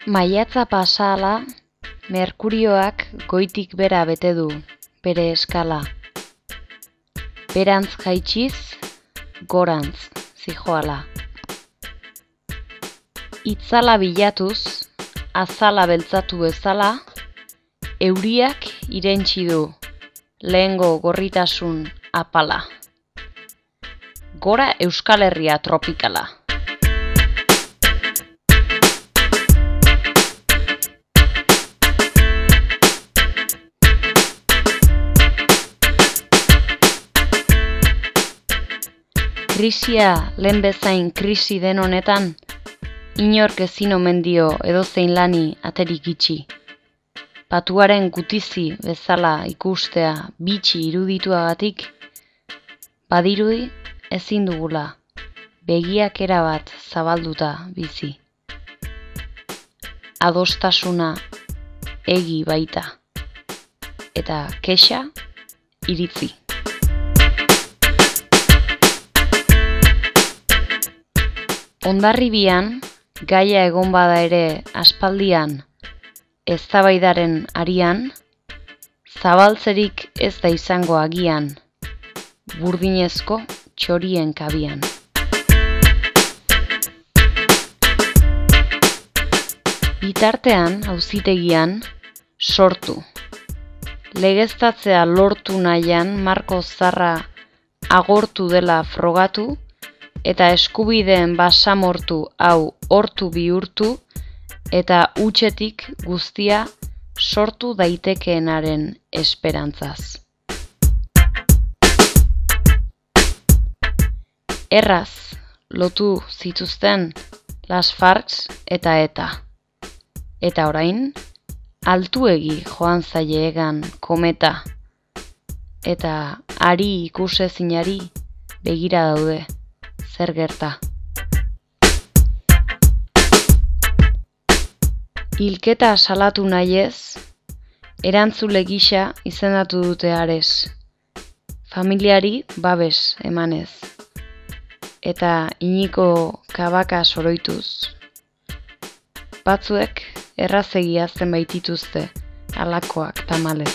Maiatza pasa ahala, Merkurioak goitik bera bete du, bere eskala. Berantz jaitsiz, gorantz zijoala. Itzala bilatuz, azala beltzatu bezala, euriak irentsi du, lehengo gorritasun apala. Gora Euskal Herria tropikala. Krisia lehen bezain krisi den honetan, inork ezin omen dio edozein lani aterik itxi. Patuaren gutizi bezala ikustea bitxi irudituagatik, badirudi ezin dugula, begiak erabat zabalduta bizi. Adostasuna egi baita, eta kexa iritzi. Hondarribian, gaia egon bada ere aspaldian, eztabaidaren arian, zabaltzerik ez da izango agian, burdinezko txorien kabian. Bitartean, auzitegian, sortu. Legeztatzea lortu nahian marko zarra agortu dela frogatu, eta eskubideen basamortu hau hortu bihurtu, eta hutsetik guztia sortu daitekeenaren esperantzaz. Erraz lotu zituzten Las Farcs eta ETA. Eta orain, altuegi joan zaie egan kometa, eta ari ikusezinari begira daude. Zer gerta. Hilketa salatu nahiez, erantzule gisa izendatu dute Ares. Familiari babes emanez. Eta Iñiko Kabaka soroituz. Batzuek errazegi hazten baitituzte halakoak tamalez.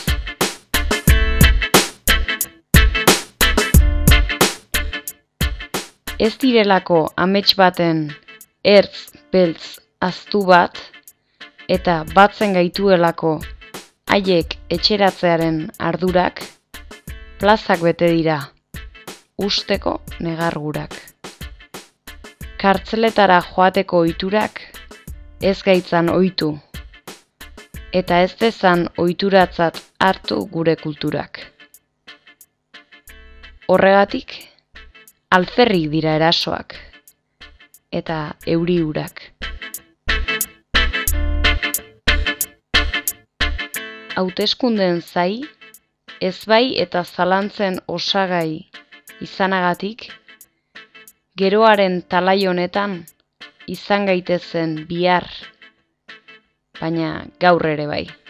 Ez direlako amets baten ertz beltz aztu bat, eta batzen gaituelako haiek etxeratzearen ardurak, plazak bete dira, usteko negargurak. Kartzeletara joateko ohiturak ez gaitzan ohitu, eta ez dezan ohituratzat hartu gure kulturak. Horregatik, alferrik dira erasoak, eta euri urak. Hauteskundeen zai, ezbai eta zalantzen osagai izanagatik, geroaren talai honetan izan gaitezen bihar, baina gaur ere bai.